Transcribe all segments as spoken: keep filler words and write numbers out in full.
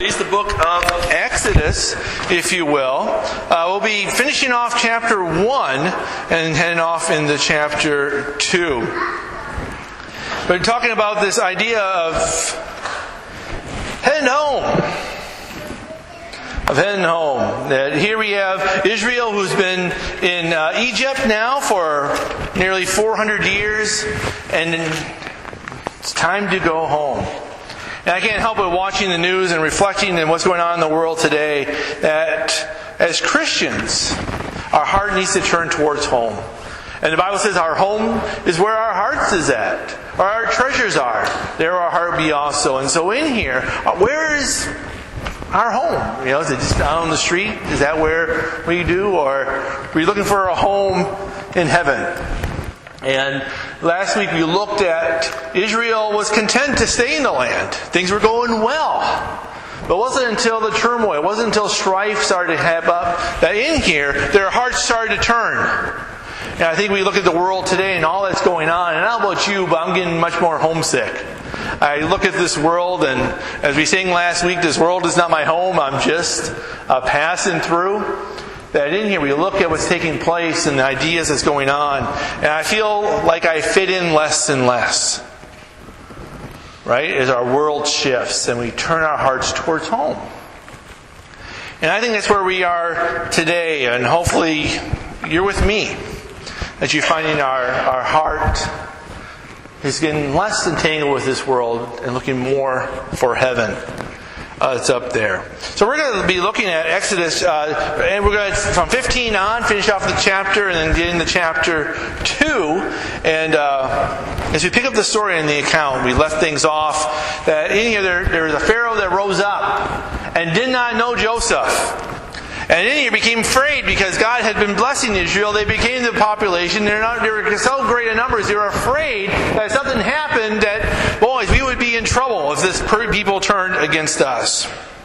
It's the book of Exodus, if you will. Uh, we'll be finishing off chapter one and heading off into chapter two. We're talking about this idea of heading home. Of heading home. That here we have Israel, who's been in uh, Egypt now for nearly four hundred years, and it's time to go home. And I can't help but watching the news and reflecting on what's going on in the world today, that as Christians, our heart needs to turn towards home. And the Bible says our home is where our hearts is at, or our treasures are. There our heart be also. And so in here, where is our home? You know, is it just down on the street? Is that where we do? Or are we looking for a home in heaven? And last week we looked at Israel was content to stay in the land. Things were going well. But it wasn't until the turmoil, it wasn't until strife started to have up, that in here their hearts started to turn. And I think we look at the world today and all that's going on, and I don't know about you, but I'm getting much more homesick. I look at this world, and as we sang last week, this world is not my home, I'm just uh, passing through. That in here we look at what's taking place and the ideas that's going on, and I feel like I fit in less and less. Right? As our world shifts and we turn our hearts towards home. And I think that's where we are today, and hopefully you're with me. That you're finding our, our heart is getting less entangled with this world and looking more for heaven. Uh, it's up there. So we're going to be looking at Exodus, uh, and we're going to, from fifteen on, finish off the chapter and then get into chapter two. And uh, as we pick up the story in the account, we left things off that in here there, there was a Pharaoh that rose up and did not know Joseph. And in here became afraid because God had been blessing Israel. They became the population. They're not, they were so great in numbers. They were afraid that if something happened, that, boys, we would be in trouble if this people turned against us.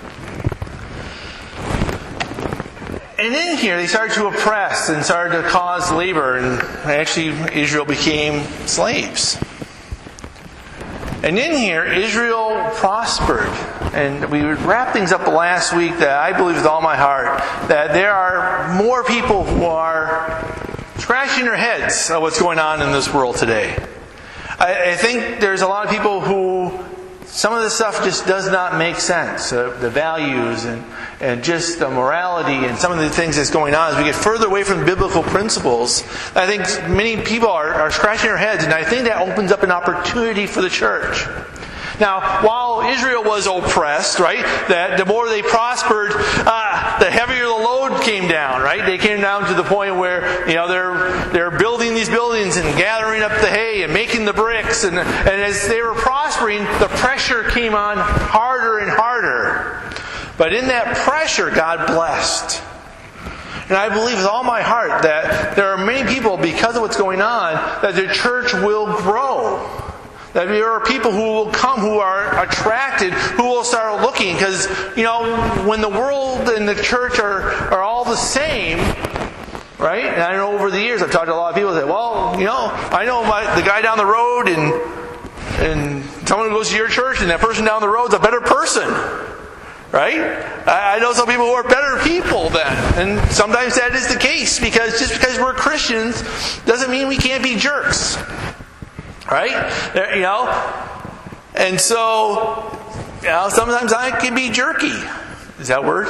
And in here, they started to oppress and started to cause labor. And actually, Israel became slaves. And in here, Israel prospered. And we wrapped things up last week that I believe with all my heart that there are more people who are scratching their heads at what's going on in this world today. I, I think there's a lot of people who some of this stuff just does not make sense. Uh, the values and, and just the morality and some of the things that's going on as we get further away from biblical principles. I think many people are, are scratching their heads, and I think that opens up an opportunity for the church. Now, while Israel was oppressed, right, that the more they prospered, uh, the heavier the load came down, right? They came down to the point where, you know, they're they're building these buildings and gathering up the hay and making the bricks, and and as they were prospering, the pressure came on harder and harder. But in that pressure, God blessed. And I believe with all my heart that there are many people, because of what's going on, that the church will grow. That there are people who will come, who are attracted, who will start looking. Because, you know, when the world and the church are, are all the same, right? And I know over the years I've talked to a lot of people that say, well, you know, I know my, the guy down the road and and someone who goes to your church, and that person down the road is a better person. Right? I, I know some people who are better people then. And sometimes that is the case, because just because we're Christians doesn't mean we can't be jerks. Right? You know? And so, you know, sometimes I can be jerky. Is that a word?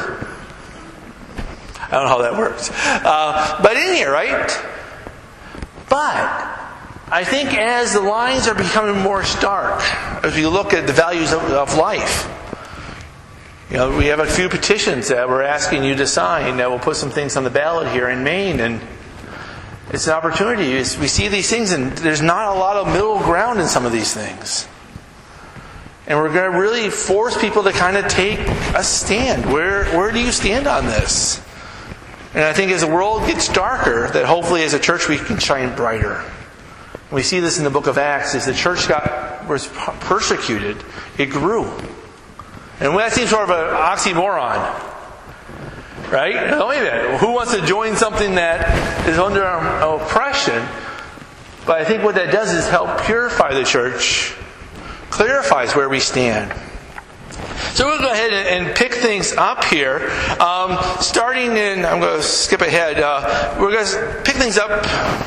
I don't know how that works. Uh, but in here, right? But I think as the lines are becoming more stark, as we look at the values of, of life, you know, we have a few petitions that we're asking you to sign that will put some things on the ballot here in Maine, and it's an opportunity. We see these things, and there's not a lot of middle ground in some of these things. And we're going to really force people to kind of take a stand. Where where do you stand on this? And I think as the world gets darker, that hopefully as a church we can shine brighter. We see this in the book of Acts. As the church got was persecuted, it grew. And that seems sort of an oxymoron. Right? Now, wait a minute. Who wants to join something that is under oppression? But I think what that does is help purify the church, clarifies where we stand. So we'll go ahead and pick things up here. Um, starting in, I'm going to skip ahead. Uh, we're going to pick things up.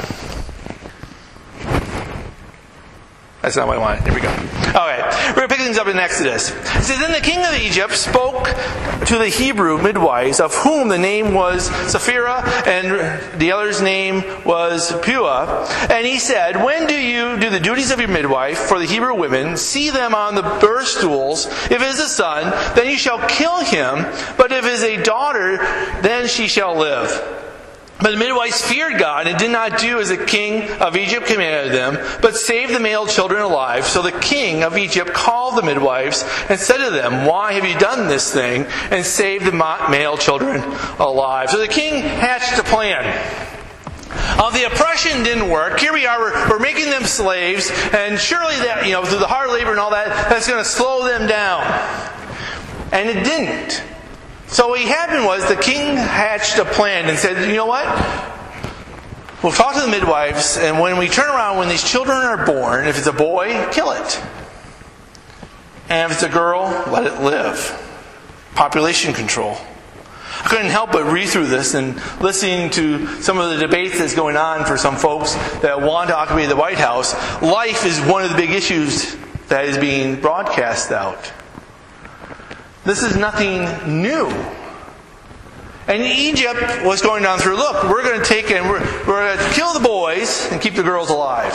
That's not what I wanted. Here we go. All right. We're going to pick things up in Exodus. It says, Then the king of Egypt spoke to the Hebrew midwives, of whom the name was Sapphira, and the other's name was Puah. And he said, When do you do the duties of your midwife for the Hebrew women? See them on the birth stools. If it is a son, then you shall kill him. But if it is a daughter, then she shall live. But the midwives feared God and did not do as the king of Egypt commanded them, but saved the male children alive. So the king of Egypt called the midwives and said to them, Why have you done this thing and saved the male children alive? So the king hatched a plan. Uh, the oppression didn't work. Here we are, we're, we're making them slaves, and surely that, you know, through the hard labor and all that, that's going to slow them down. And it didn't. So what happened was the king hatched a plan and said, you know what? We'll talk to the midwives, and when we turn around, when these children are born, if it's a boy, kill it. And if it's a girl, let it live. Population control. I couldn't help but read through this and listening to some of the debates that's going on for some folks that want to occupy the White House. Life is one of the big issues that is being broadcast out. This is nothing new. And Egypt was going down through, look, we're going to take and we're, we're going to kill the boys and keep the girls alive.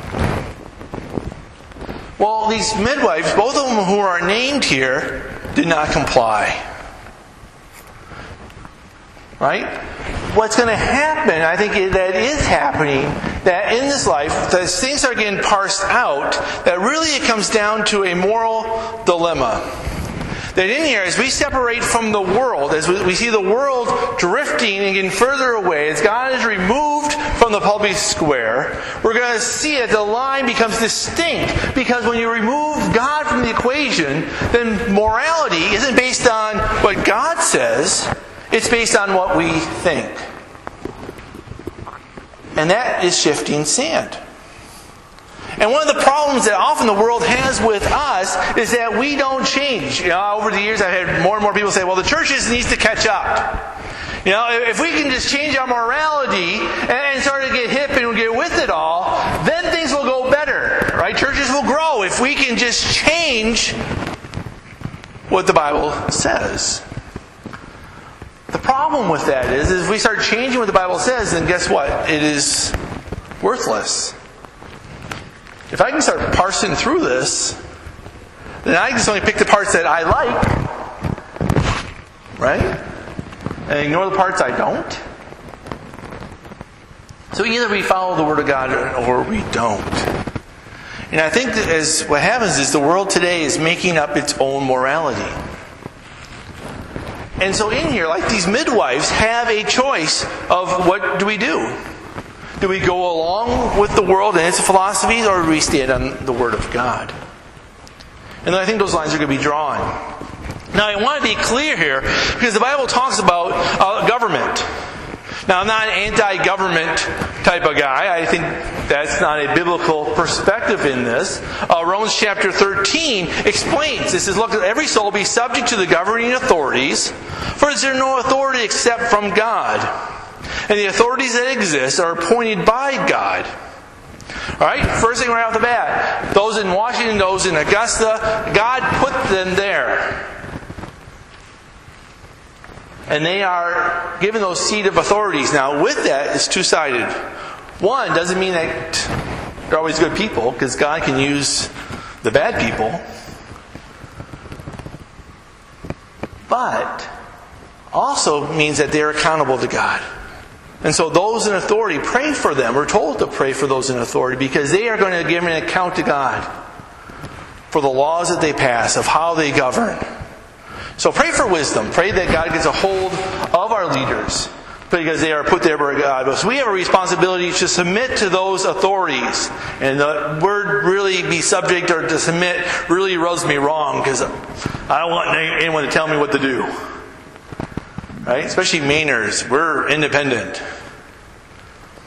Well, these midwives, both of them who are named here, did not comply. Right? What's going to happen, I think that is happening, that in this life, as things are getting parsed out, that really it comes down to a moral dilemma. That in here, as we separate from the world, as we see the world drifting and getting further away, as God is removed from the public square, we're going to see that the line becomes distinct. Because when you remove God from the equation, then morality isn't based on what God says, it's based on what we think. And that is shifting sand. And one of the problems that often the world has with us is that we don't change. You know, over the years I've had more and more people say, well, the church just needs to catch up. You know, if we can just change our morality and start to get hip and get with it all, then things will go better. Right? Churches will grow if we can just change what the Bible says. The problem with that is, is if we start changing what the Bible says, then guess what? It is worthless. If I can start parsing through this, then I just only pick the parts that I like, right? And ignore the parts I don't. So either we follow the Word of God or we don't. And I think that as what happens is the world today is making up its own morality. And so in here, like these midwives, have a choice of what do we do? Do we go along with the world and its philosophies, or do we stand on the Word of God? And I think those lines are going to be drawn. Now, I want to be clear here, because the Bible talks about uh, government. Now, I'm not an anti-government type of guy. I think that's not a biblical perspective in this. Uh, Romans chapter thirteen explains, it says, look, every soul be subject to the governing authorities, for is there no authority except from God? And the authorities that exist are appointed by God. Alright, first thing right off the bat, those in Washington, those in Augusta, God put them there. And they are given those seat of authorities. Now, with that, it's two-sided. One, doesn't mean that they're always good people, because God can use the bad people. But also means that they're accountable to God. And so those in authority, pray for them. We're told to pray for those in authority because they are going to give an account to God for the laws that they pass, of how they govern. So pray for wisdom. Pray that God gets a hold of our leaders because they are put there by God. So we have a responsibility to submit to those authorities. And the word really be subject or to submit really rubs me wrong because I don't want anyone to tell me what to do. Right? Especially Mainers. We're independent.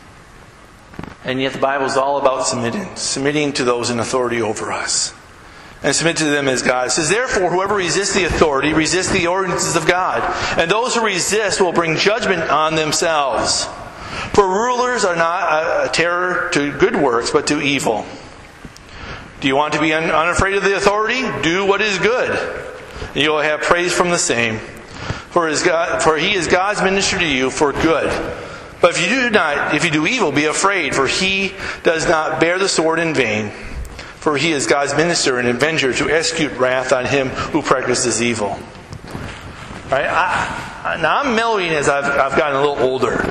And yet the Bible is all about submitting. Submitting to those in authority over us. and submit to them as God. It says, therefore, whoever resists the authority, resists the ordinances of God. And those who resist will bring judgment on themselves. For rulers are not a terror to good works, but to evil. Do you want to be un- unafraid of the authority? Do what is good. And you will have praise from the same. For, his God, for he is God's minister to you for good. But if you do not, if you do evil, be afraid, for he does not bear the sword in vain. For he is God's minister and avenger to execute wrath on him who practices evil. Right? I, now I'm mellowing as I've, I've gotten a little older.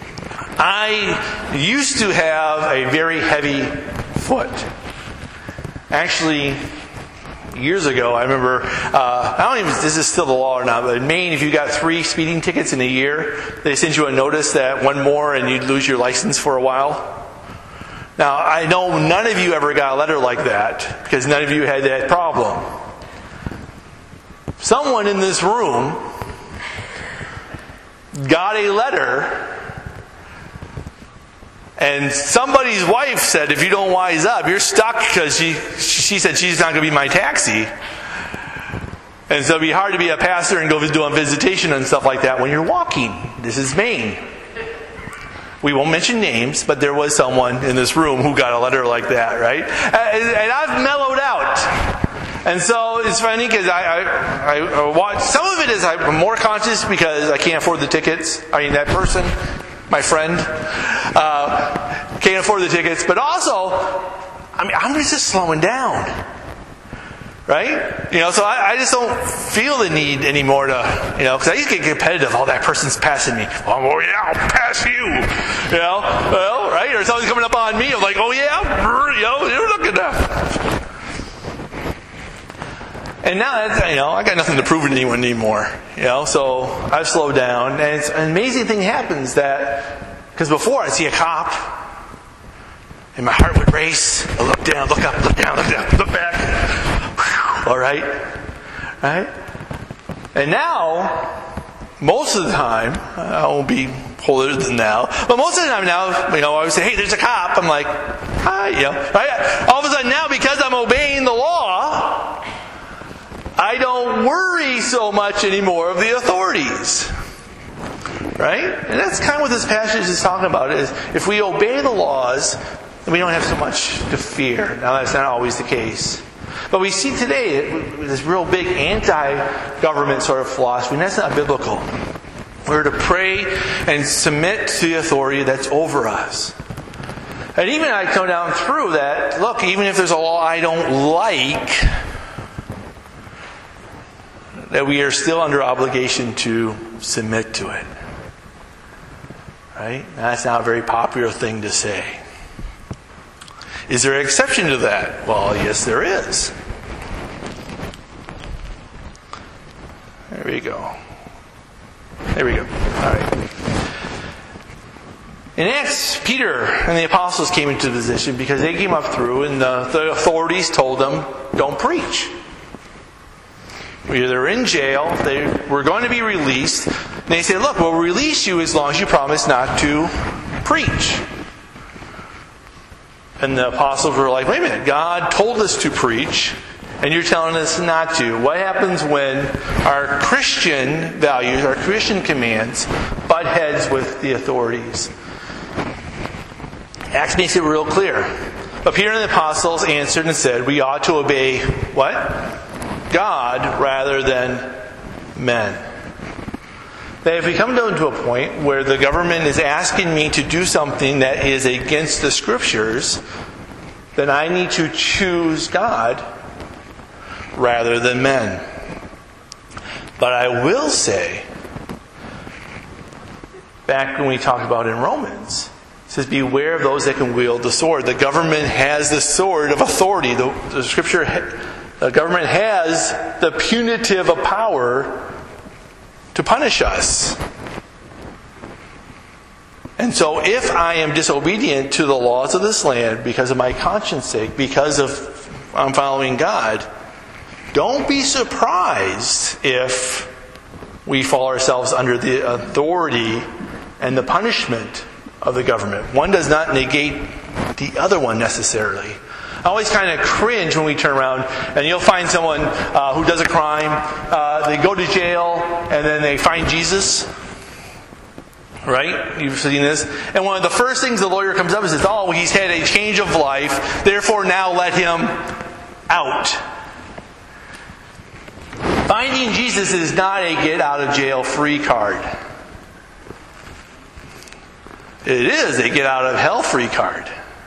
I used to have a very heavy foot. Actually, years ago, I remember, uh, I don't even know if this is still the law or not, but in Maine, if you got three speeding tickets in a year, they send you a notice that one more and you'd lose your license for a while. Now, I know none of you ever got a letter like that, because none of you had that problem. Someone in this room got a letter, and somebody's wife said, if you don't wise up, you're stuck, because she, she said she's not going to be my taxi. And so it'd be hard to be a pastor and go do a visitation and stuff like that when you're walking. This is Maine. We won't mention names, but there was someone in this room who got a letter like that, right? And I've mellowed out. And so it's funny because I, I, I watch, some of it is I'm more conscious because I can't afford the tickets. I mean, that person, my friend, uh, can't afford the tickets. But also, I mean, I'm just slowing down. Right? You know, so I, I just don't feel the need anymore to, you know, because I used to get competitive. Oh, that person's passing me. Oh, yeah, I'll pass you. You know, well, right? Or something's coming up on me. I'm like, oh, yeah, you know, you're looking at. And now, that's, you know, I got nothing to prove to anyone anymore. You know, so I've slowed down. And it's an amazing thing happens that, because before I'd see a cop, and my heart would race. I look down, look up, look down, look down, look back. All right? Right? And now, most of the time, I won't be holier than now, but most of the time now, you know, I would say, hey, there's a cop. I'm like, hi, you know, right? All of a sudden now, because I'm obeying the law, I don't worry so much anymore of the authorities. Right? And that's kind of what this passage is talking about, is if we obey the laws, then we don't have so much to fear. Now, that's not always the case. But we see today this real big anti-government sort of philosophy, and that's not biblical. We're to pray and submit to the authority that's over us. And even I come down through that, look, even if there's a law I don't like, that we are still under obligation to submit to it. Right? That's not a very popular thing to say. Is there an exception to that? Well, yes, there is. There we go. There we go. All right. In Acts, Peter and the apostles came into position because they came up through and the, the authorities told them, don't preach. They're in jail. They were going to be released. And they said, look, we'll release you as long as you promise not to preach. And the apostles were like, wait a minute, God told us to preach, and you're telling us not to. What happens when our Christian values, our Christian commands, butt heads with the authorities? Acts makes it real clear. But Peter and the apostles answered and said, we ought to obey what? God rather than men. That if we come down to a point where the government is asking me to do something that is against the Scriptures, then I need to choose God rather than men. But I will say, back when we talked about in Romans, it says, beware of those that can wield the sword. The government has the sword of authority. The, the Scripture, the government has the punitive of power to punish us. And so if I am disobedient to the laws of this land because of my conscience sake, because of I'm following God, don't be surprised if we fall ourselves under the authority and the punishment of the government. One does not negate the other one necessarily. I always kind of cringe when we turn around and you'll find someone uh, who does a crime, uh, they go to jail, and then they find Jesus. Right? You've seen this. And one of the first things the lawyer comes up and says, oh, he's had a change of life, therefore now let him out. Finding Jesus is not a get out of jail free card. It is a get out of hell free card.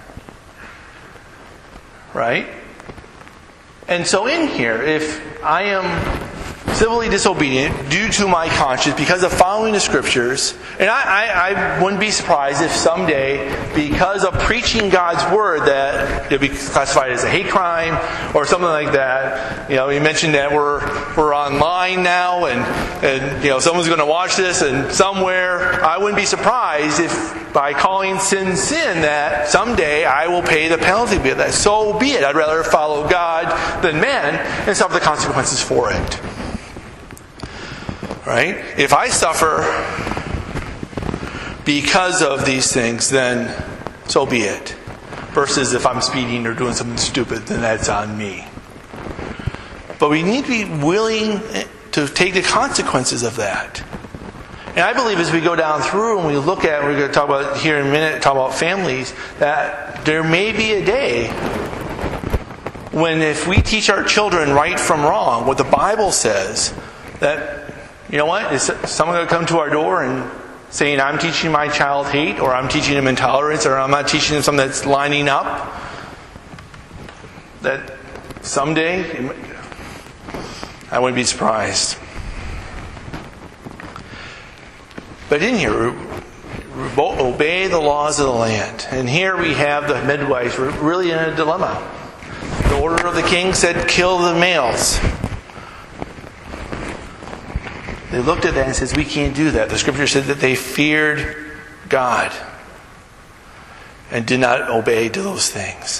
Right? And so in here, if I am civilly disobedient due to my conscience because of following the Scriptures, and I, I, I wouldn't be surprised if someday, because of preaching God's Word, that it'll be classified as a hate crime or something like that. You know, you mentioned that we're we're online now, and and you know someone's going to watch this, and somewhere I wouldn't be surprised if by calling sin sin that someday I will pay the penalty of that. So be it. I'd rather follow God than man and suffer the consequences for it. Right? If I suffer because of these things, then so be it. Versus if I'm speeding or doing something stupid, then that's on me. But we need to be willing to take the consequences of that. And I believe as we go down through and we look at, we're going to talk about here in a minute, talk about families, that there may be a day when if we teach our children right from wrong, what the Bible says, that you know what? Is someone going to come to our door and saying, I'm teaching my child hate, or I'm teaching him intolerance, or I'm not teaching him something that's lining up? That someday, I wouldn't be surprised. But in here, obey the laws of the land. And here we have the midwives really in a dilemma. The order of the king said, kill the males. They looked at that and says, we can't do that. The Scripture said that they feared God and did not obey to those things.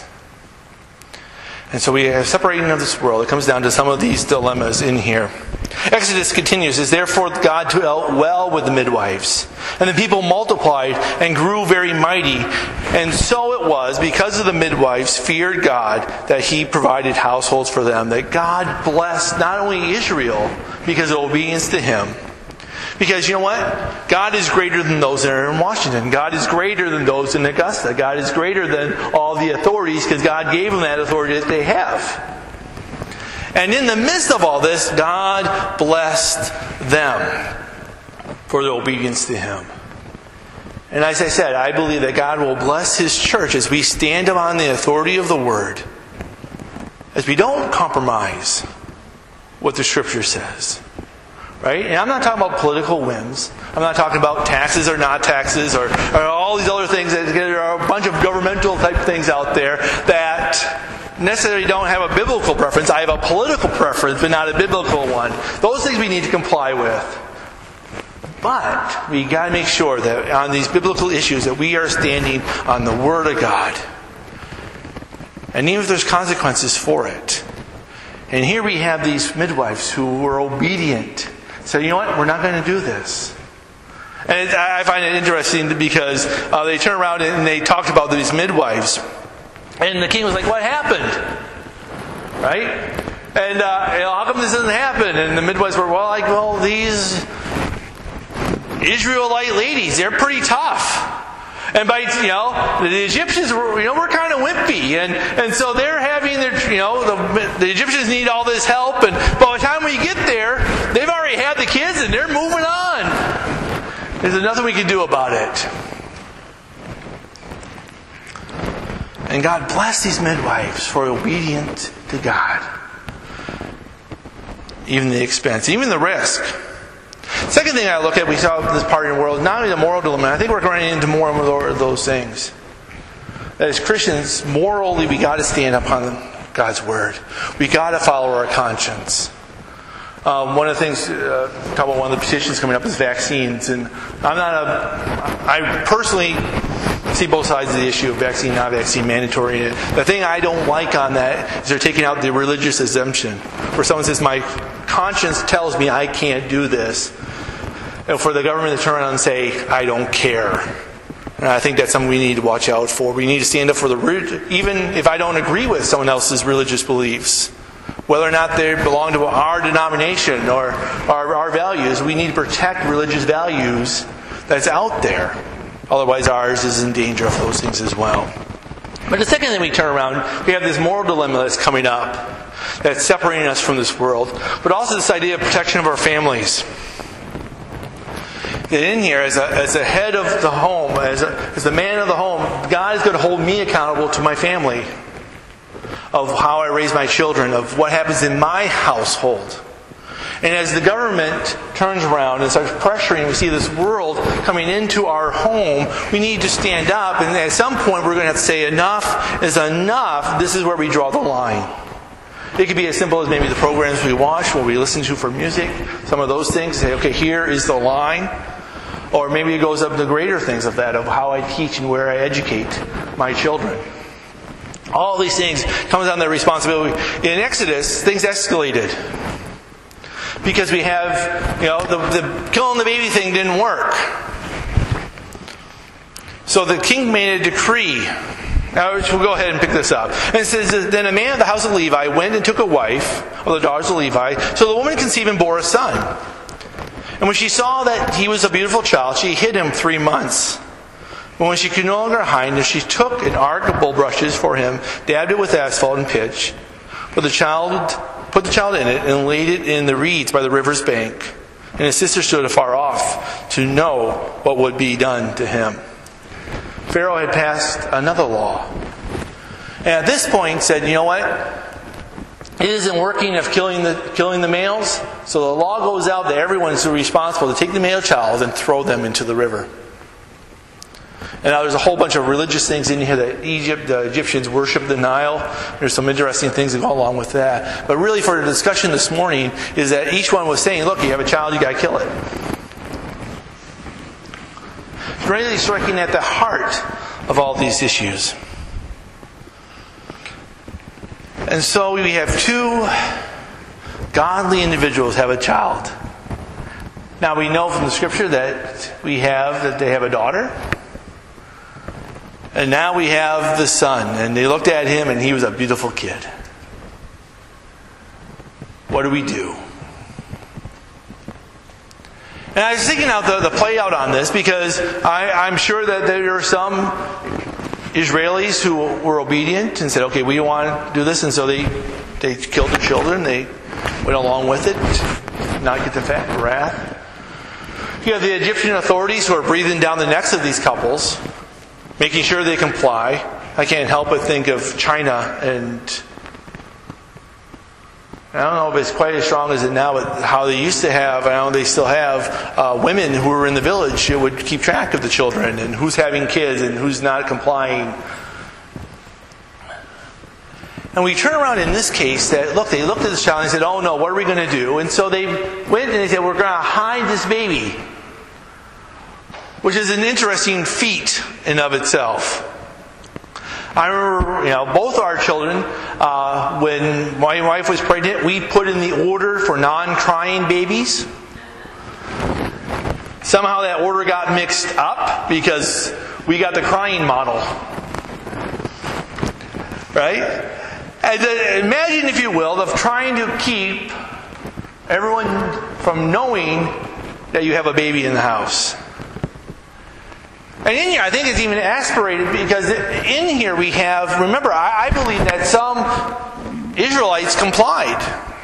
And so we have separating of this world. It comes down to some of these dilemmas in here. Exodus continues, "Is therefore God dwelt well with the midwives. And the people multiplied and grew very mighty. And so it was, because of the midwives feared God, that He provided households for them." That God blessed not only Israel because of obedience to Him. Because you know what? God is greater than those that are in Washington. God is greater than those in Augusta. God is greater than all the authorities because God gave them that authority that they have. And in the midst of all this, God blessed them for their obedience to Him. And as I said, I believe that God will bless His church as we stand upon the authority of the Word. As we don't compromise what the Scripture says. Right? And I'm not talking about political whims. I'm not talking about taxes or not taxes or, or all these other things. There are a bunch of governmental type things out there that necessarily don't have a biblical preference. I have a political preference, but not a biblical one. Those things we need to comply with. But we got to make sure that on these biblical issues that we are standing on the Word of God. And even if there's consequences for it. And here we have these midwives who were obedient. So you know what? We're not going to do this. And I find it interesting because uh, they turn around and they talked about these midwives. And the king was like, what happened? Right? And uh, you know, how come this doesn't happen? And the midwives were, well, like, well, these Israelite ladies, they're pretty tough. And by, you know, the Egyptians were, you know, we're kind of wimpy. And, and so they're having their, you know, the, the Egyptians need all this help. And by the time we get there, they've already had the kids and they're moving on. There's nothing we can do about it. And God blessed these midwives for obedient to God. Even the expense, even the risk. Second thing I look at, we saw this part of the world, not only the moral dilemma, I think we're running into more and more of those things. That as Christians, morally, we got to stand upon God's Word. We got to follow our conscience. Um, one of the things, uh, talk about one of the petitions coming up is vaccines, and I'm not a, I personally see both sides of the issue of vaccine, not vaccine, mandatory. The thing I don't like on that is they're taking out the religious exemption, where someone says, my conscience tells me I can't do this. And for the government to turn around and say, I don't care. And I think that's something we need to watch out for. We need to stand up for the, even if I don't agree with someone else's religious beliefs, whether or not they belong to our denomination or our, our values, we need to protect religious values that's out there. Otherwise ours is in danger of those things as well. But the second thing we turn around, we have this moral dilemma that's coming up, that's separating us from this world, but also this idea of protection of our families. That in here, as a, as a head of the home, as, a, as the man of the home, God is going to hold me accountable to my family, of how I raise my children, of what happens in my household. And as the government turns around and starts pressuring, we see this world coming into our home, we need to stand up, and at some point we're going to have to say enough is enough. This is where we draw the line. It could be as simple as maybe the programs we watch, what we listen to for music, some of those things. Say, okay, here is the line. Or maybe it goes up to greater things of that, of how I teach and where I educate my children. All these things comes on their responsibility. In Exodus, things escalated. Because we have, you know, the, the killing the baby thing didn't work. So the king made a decree. Now we'll go ahead and pick this up. And it says, then a man of the house of Levi went and took a wife of the daughters of Levi. So the woman conceived and bore a son. And when she saw that he was a beautiful child, she hid him three months. But when she could no longer hide him, she took an ark of bulrushes for him, dabbed it with asphalt and pitch, put the child, put the child in it, and laid it in the reeds by the river's bank. And his sister stood afar off to know what would be done to him. Pharaoh had passed another law. And at this point said, you know what? It isn't working of killing the killing the males, so the law goes out that everyone is responsible to take the male child and throw them into the river. And now there's a whole bunch of religious things in here that Egypt, the Egyptians worship the Nile. There's some interesting things that go along with that. But really for the discussion this morning is that each one was saying, look, you have a child, you got to kill it. It's really striking at the heart of all these issues. And so we have two godly individuals have a child. Now we know from the scripture that we have that they have a daughter. And now we have the son. And they looked at him and he was a beautiful kid. What do we do? And I was thinking out the, the play out on this because I, I'm sure that there are some Israelis who were obedient and said, okay, we want to do this. And so they, they killed the children. They went along with it. Not get the fat wrath. You have the Egyptian authorities who are breathing down the necks of these couples, making sure they comply. I can't help but think of China, and I don't know if it's quite as strong as it now, but how they used to have, I know they still have, uh, women who were in the village who would keep track of the children and who's having kids and who's not complying. And we turn around in this case that, look, they looked at this child and they said, oh no, what are we going to do? And so they went and they said, we're going to hide this baby. Which is an interesting feat in of itself. I remember, you know, both our children, uh, when my wife was pregnant, we put in the order for non-crying babies. Somehow that order got mixed up because we got the crying model. Right? And then imagine, if you will, of trying to keep everyone from knowing that you have a baby in the house. And in here, I think it's even aspirated because in here we have, remember, I, I believe that some Israelites complied,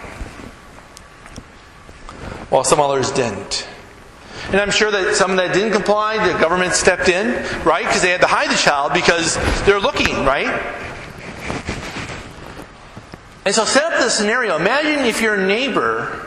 while some others didn't. And I'm sure that some that didn't comply, the government stepped in, right? Because they had to hide the child because they're looking, right? And so set up the scenario. Imagine if your neighbor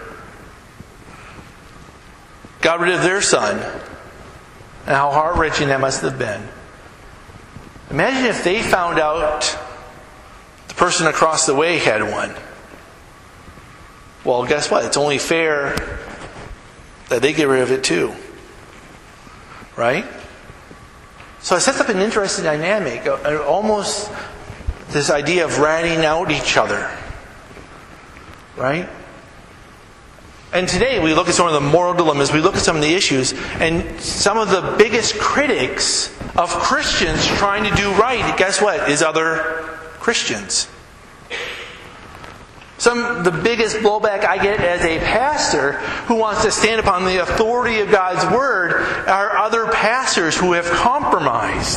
got rid of their son. And how heart-wrenching that must have been. Imagine if they found out the person across the way had one. Well, guess what? It's only fair that they get rid of it too. Right? So it sets up an interesting dynamic. Almost this idea of ratting out each other. Right? And today we look at some of the moral dilemmas, we look at some of the issues, and some of the biggest critics of Christians trying to do right, guess what, is other Christians. Some the biggest blowback I get as a pastor who wants to stand upon the authority of God's Word are other pastors who have compromised,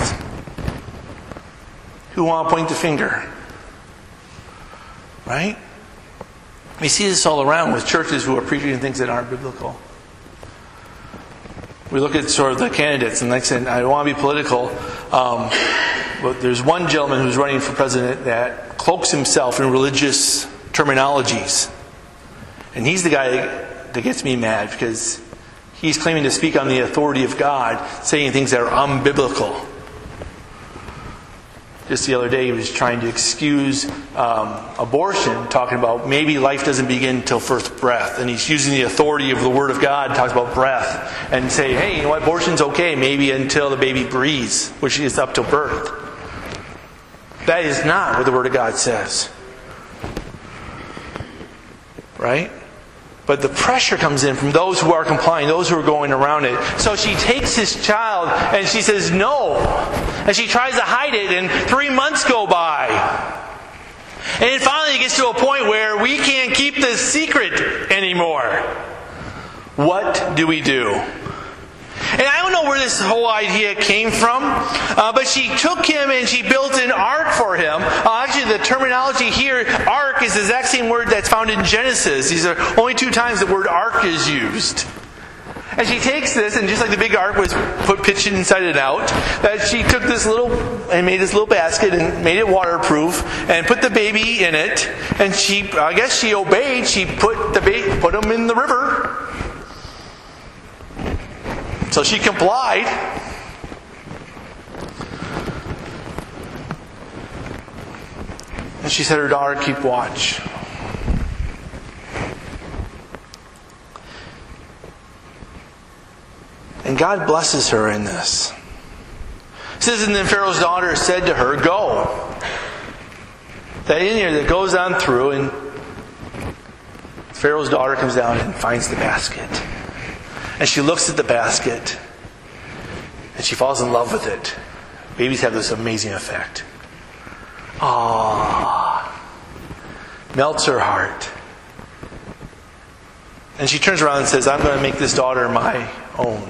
who want to point the finger. Right? We see this all around with churches who are preaching things that aren't biblical. We look at sort of the candidates, and like I said, I don't want to be political, um, but there's one gentleman who's running for president that cloaks himself in religious terminologies. And he's the guy that gets me mad because he's claiming to speak on the authority of God, saying things that are unbiblical. Just the other day he was trying to excuse um, abortion, talking about maybe life doesn't begin until first breath. And he's using the authority of the Word of God, talks about breath, and say, hey, you know what, abortion's okay, maybe until the baby breathes, which is up to birth. That is not what the Word of God says. Right? But the pressure comes in from those who are complying, those who are going around it. So she takes his child and she says no. And she tries to hide it, and three months go by. And it finally gets to a point where we can't keep this secret anymore. What do we do? And I don't know where this whole idea came from, uh, but she took him and she built an ark for him. Uh, actually, the terminology here, ark, is the exact same word that's found in Genesis. These are only two times the word ark is used. And she takes this, and just like the big ark was put pitched inside it out, that she took this little and made this little basket and made it waterproof and put the baby in it. And she, I guess she obeyed. She put the baby, put him in the river. So she complied. And she said her daughter, keep watch. And God blesses her in this. It says, and then Pharaoh's daughter said to her, go. That in here that goes on through, and Pharaoh's daughter comes down and finds the basket. And she looks at the basket, and she falls in love with it. Babies have this amazing effect. Ah, melts her heart. And she turns around and says, I'm going to make this daughter my own.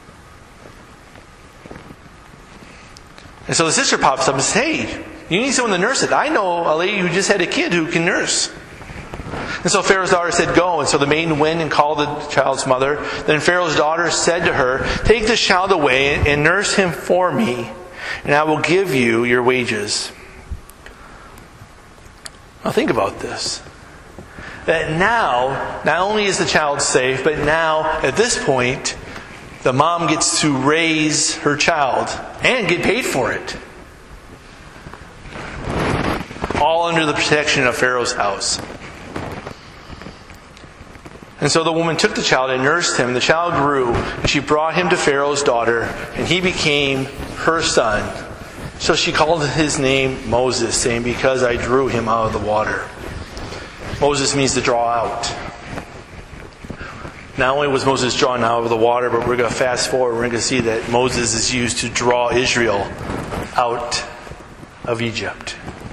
And so the sister pops up and says, hey, you need someone to nurse it. I know a lady who just had a kid who can nurse. And so Pharaoh's daughter said, go. And so the maiden went and called the child's mother. Then Pharaoh's daughter said to her, take this child away and nurse him for me, and I will give you your wages. Now think about this. That now, not only is the child safe, but now, at this point, the mom gets to raise her child and get paid for it. All under the protection of Pharaoh's house. And so the woman took the child and nursed him. The child grew, and she brought him to Pharaoh's daughter, and he became her son. So she called his name Moses, saying, because I drew him out of the water. Moses means to draw out. Not only was Moses drawn out of the water, but we're going to fast forward. We're going to see that Moses is used to draw Israel out of Egypt.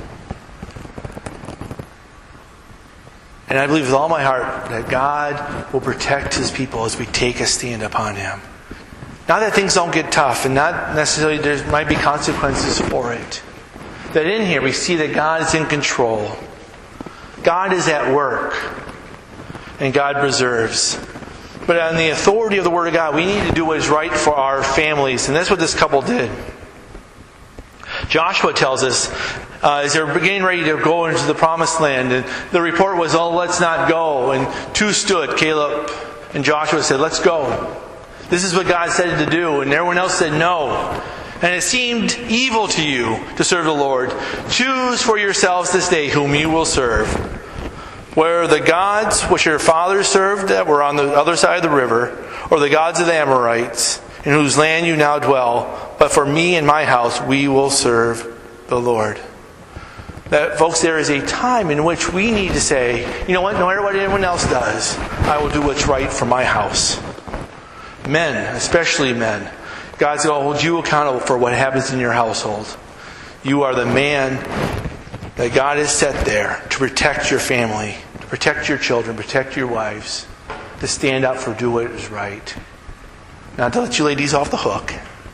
And I believe with all my heart that God will protect His people as we take a stand upon Him. Not that things don't get tough, and not necessarily there might be consequences for it. That in here we see that God is in control. God is at work. And God preserves. But on the authority of the Word of God, we need to do what is right for our families. And that's what this couple did. Joshua tells us, uh, as they're getting ready to go into the promised land, and the report was, oh, let's not go. And two stood, Caleb and Joshua said, let's go. This is what God said to do. And everyone else said no. And it seemed evil to you to serve the Lord. Choose for yourselves this day whom you will serve. Where the gods which your fathers served that were on the other side of the river, or the gods of the Amorites, in whose land you now dwell. But for me and my house, we will serve the Lord. That, folks, there is a time in which we need to say, you know what, no matter what anyone else does, I will do what's right for my house. Men, especially men, God's going to hold you accountable for what happens in your household. You are the man that God has set there to protect your family, to protect your children, protect your wives, to stand up for do what is right. Not to let you ladies off the hook.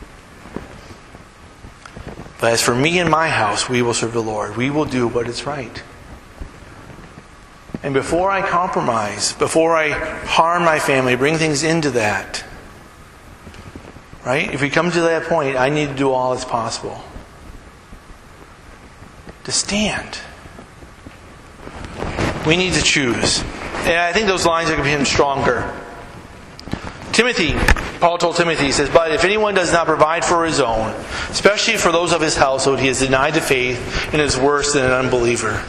But as for me and my house, we will serve the Lord. We will do what is right. And before I compromise, before I harm my family, bring things into that, right? If we come to that point, I need to do all that's possible to stand. We need to choose. And I think those lines are going to become stronger. Timothy, Paul told Timothy, he says, but if anyone does not provide for his own, especially for those of his household, he has denied the faith and is worse than an unbeliever.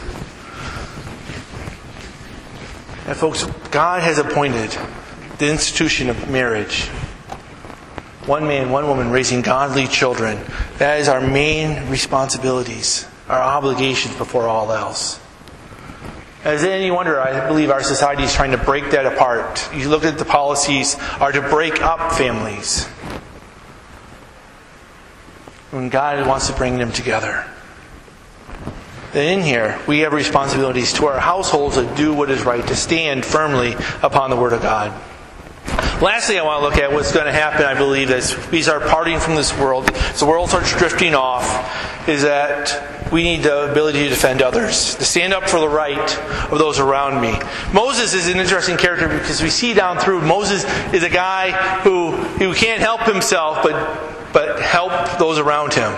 And folks, God has appointed the institution of marriage. One man, one woman raising godly children. That is our main responsibilities, our obligations before all else. As any wonder, I believe our society is trying to break that apart. You look at the policies are to break up families, when God wants to bring them together. Then in here, we have responsibilities to our households to do what is right, to stand firmly upon the Word of God. Lastly, I want to look at what's going to happen, I believe, as we start parting from this world, as the world starts drifting off, is that we need the ability to defend others, to stand up for the right of those around me. Moses is an interesting character because we see down through, Moses is a guy who, who can't help himself, but, but help those around him.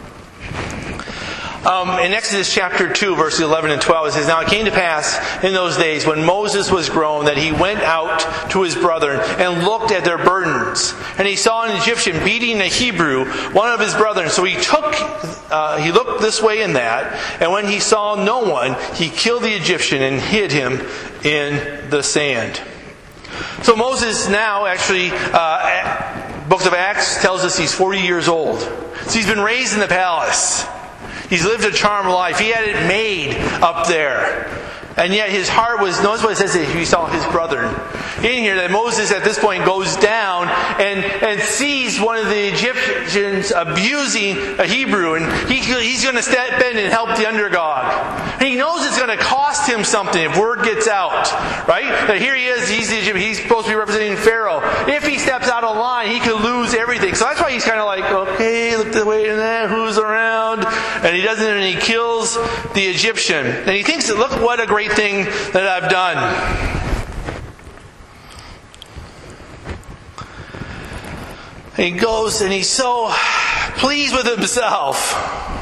Um, in Exodus chapter two, verses eleven and twelve, it says, now it came to pass in those days when Moses was grown that he went out to his brethren and looked at their burdens. And he saw an Egyptian beating a Hebrew, one of his brethren. So he took, uh, he looked this way and that. And when he saw no one, he killed the Egyptian and hid him in the sand. So Moses now actually, uh, Book of Acts tells us he's forty years old. So he's been raised in the palace. He's lived a charmed life. He had it made up there. And yet his heart was, notice what it says that he saw his brethren. In here, that Moses at this point goes down and, and sees one of the Egyptians abusing a Hebrew. And he, he's going to step in and help the underdog. And he knows it's going to cost him something if word gets out. Right? That here he is, he's the Egyptian, he's supposed to be representing Pharaoh. If he steps out of line, he could lose everything. So that's why he's kind of like, okay, look the way in there, who's around? And he doesn't, and he kills the Egyptian. And he thinks, look what a great thing that I've done. And he goes and he's so pleased with himself.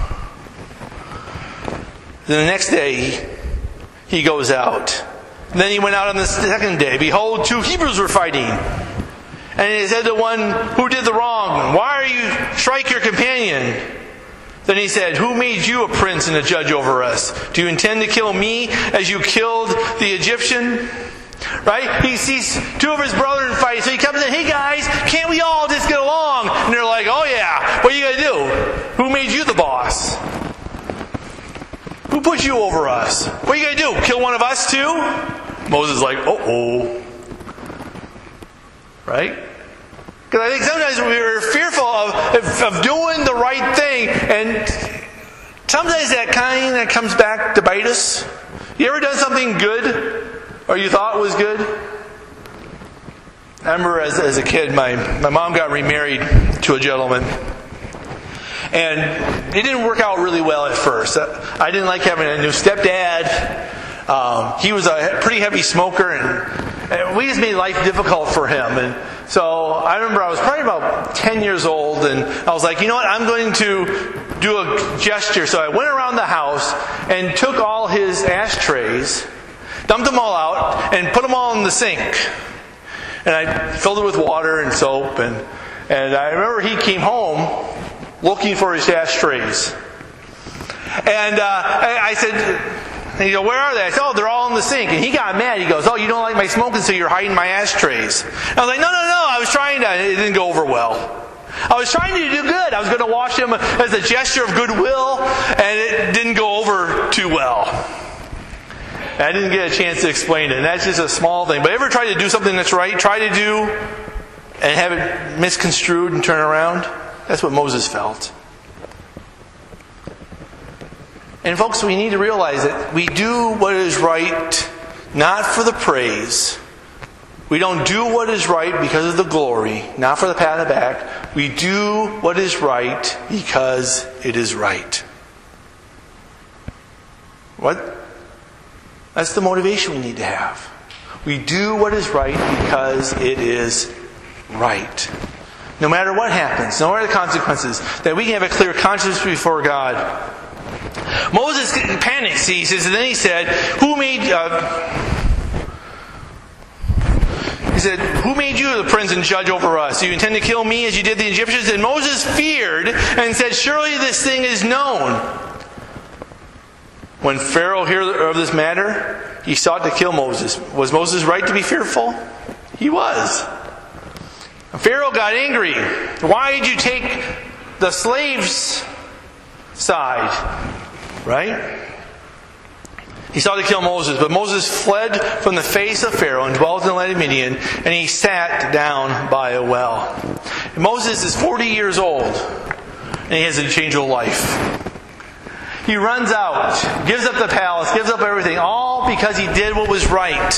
Then the next day he goes out. And then he went out on the second day. Behold, two Hebrews were fighting. And he said to one who did the wrong, why are you strike your companion? Then he said, who made you a prince and a judge over us? Do you intend to kill me as you killed the Egyptian? Right? He sees two of his brethren fight. So he comes in, hey guys, can't we all just get along? And they're like, oh yeah, what are you going to do? Who made you the boss? Who put you over us? What are you going to do? Kill one of us too? Moses is like, uh-oh. Right? Because I think sometimes we're fearful of, of doing the right thing, and sometimes that kind of comes back to bite us. You ever done something good, or you thought was good? I remember as, as a kid, my, my mom got remarried to a gentleman. And it didn't work out really well at first. I didn't like having a new stepdad. Um, he was a pretty heavy smoker, and, and we just made life difficult for him. And so I remember I was probably about ten years old, and I was like, you know what, I'm going to do a gesture. So I went around the house and took all his ashtrays, dumped them all out, and put them all in the sink. And I filled it with water and soap, and, and I remember he came home looking for his ashtrays. And uh, I said, and he goes, where are they? I said, oh, they're all in the sink. And he got mad. He goes, oh, you don't like my smoking, so you're hiding my ashtrays. And I was like, no, no, no, I was trying to. It didn't go over well. I was trying to do good. I was going to wash him as a gesture of goodwill, and it didn't go over too well. And I didn't get a chance to explain it. And that's just a small thing. But ever try to do something that's right? Try to do and have it misconstrued and turn around? That's what Moses felt. And folks, we need to realize that we do what is right not for the praise. We don't do what is right because of the glory, not for the pat on the back. We do what is right because it is right. What? That's the motivation we need to have. We do what is right because it is right. No matter what happens, no matter the consequences, that we can have a clear conscience before God. Moses panics, he says, and then he said, Who made... Uh, He said, Who made you the prince and judge over us? Do you intend to kill me as you did the Egyptians? And Moses feared and said, Surely this thing is known. When Pharaoh heard of this matter, he sought to kill Moses. Was Moses right to be fearful? He was. Pharaoh got angry. Why did you take the slaves' side? Right? He sought to kill Moses, but Moses fled from the face of Pharaoh and dwelt in the land of Midian, and he sat down by a well. And Moses is forty years old, and he has a changeable life. He runs out, gives up the palace, gives up everything, all because he did what was right.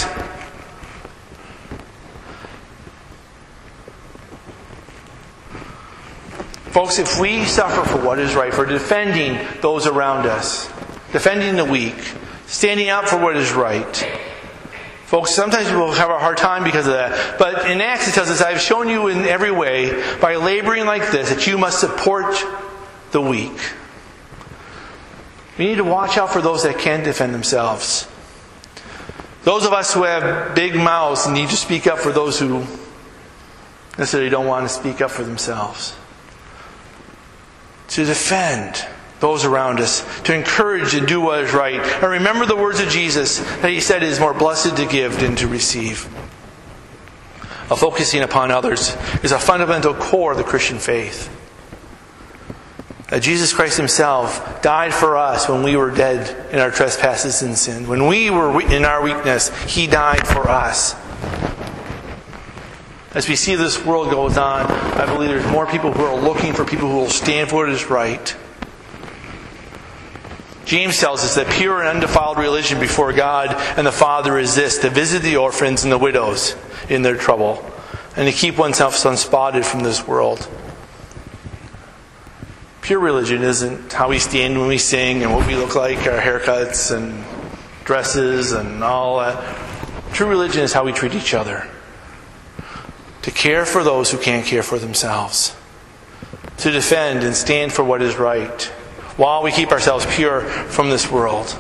Folks, if we suffer for what is right, for defending those around us, defending the weak, standing up for what is right. Folks, sometimes we'll have a hard time because of that. But in Acts it tells us, I have shown you in every way, by laboring like this, that you must support the weak. We need to watch out for those that can't defend themselves. Those of us who have big mouths need to speak up for those who necessarily don't want to speak up for themselves. To defend those around us, to encourage and do what is right. And remember the words of Jesus that He said it is more blessed to give than to receive. A focusing upon others is a fundamental core of the Christian faith. That Jesus Christ Himself died for us when we were dead in our trespasses and sin. When we were in our weakness, He died for us. As we see this world goes on, I believe there's more people who are looking for people who will stand for what is right. James tells us that pure and undefiled religion before God and the Father is this: to visit the orphans and the widows in their trouble, and to keep oneself unspotted from this world. Pure religion isn't how we stand when we sing and what we look like, our haircuts and dresses and all that. True religion is how we treat each other. To care for those who can't care for themselves. To defend and stand for what is right, while we keep ourselves pure from this world.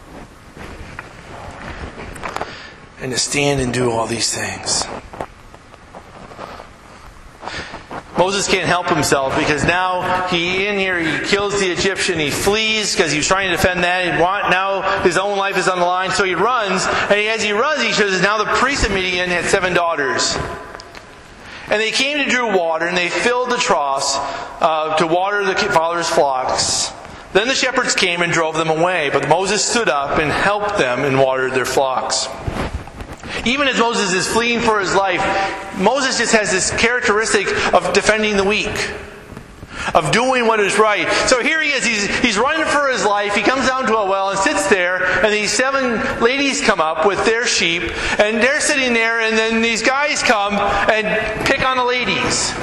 And to stand and do all these things. Moses can't help himself because now he in here, he kills the Egyptian, he flees because he was trying to defend that. And want, now his own life is on the line, so he runs. And as he runs, he shows now the priest of Midian had seven daughters. And they came to draw water, and they filled the troughs uh, to water the father's flocks. Then the shepherds came and drove them away, but Moses stood up and helped them and watered their flocks. Even as Moses is fleeing for his life, Moses just has this characteristic of defending the weak, of doing what is right. So here he is, he's, he's running for his life, he comes down to a well and sits there, and these seven ladies come up with their sheep, and they're sitting there, and then these guys come and pick on the ladies.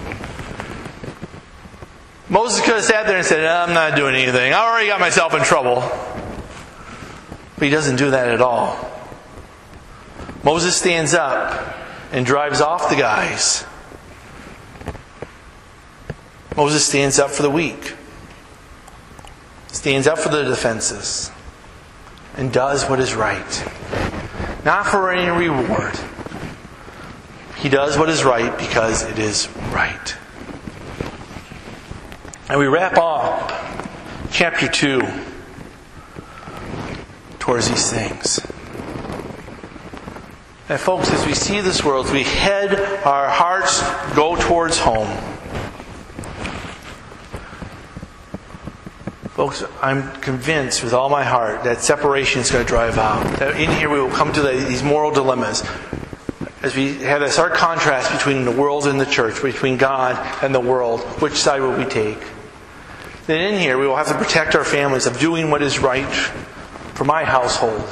Moses could have sat there and said, I'm not doing anything. I already got myself in trouble. But he doesn't do that at all. Moses stands up and drives off the guys. Moses stands up for the weak. Stands up for the defenseless. And does what is right. Not for any reward. He does what is right because it is right. And we wrap up chapter two towards these things. And folks, as we see this world, as we head, our hearts go towards home. Folks, I'm convinced with all my heart that separation is going to drive out. That in here we will come to the, these moral dilemmas. as we have this stark contrast between the world and the church, between God and the world, which side will we take? Then in here we will have to protect our families of doing what is right for my household.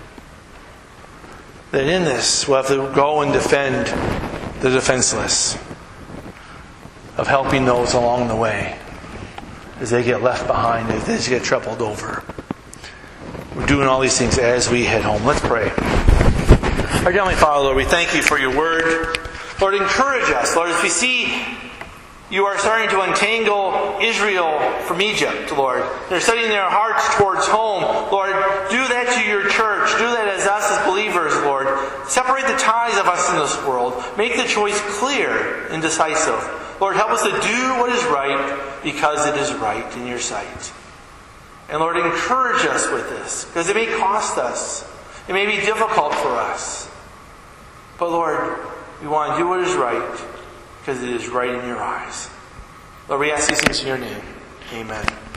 Then in this we'll have to go and defend the defenseless, of helping those along the way as they get left behind, as they get trampled over. We're doing all these things as we head home. Let's pray. Our Heavenly Father, Lord, we thank you for your word. Lord, encourage us. Lord, as we see you are starting to untangle Israel from Egypt, Lord. They're setting their hearts towards home. Lord, do that to your church. Do that as us as believers, Lord. Separate the ties of us in this world. Make the choice clear and decisive. Lord, help us to do what is right because it is right in your sight. And Lord, encourage us with this, because it may cost us. It may be difficult for us. But Lord, we want to do what is right because it is right in your eyes. Lord, we ask these things in your name. Amen.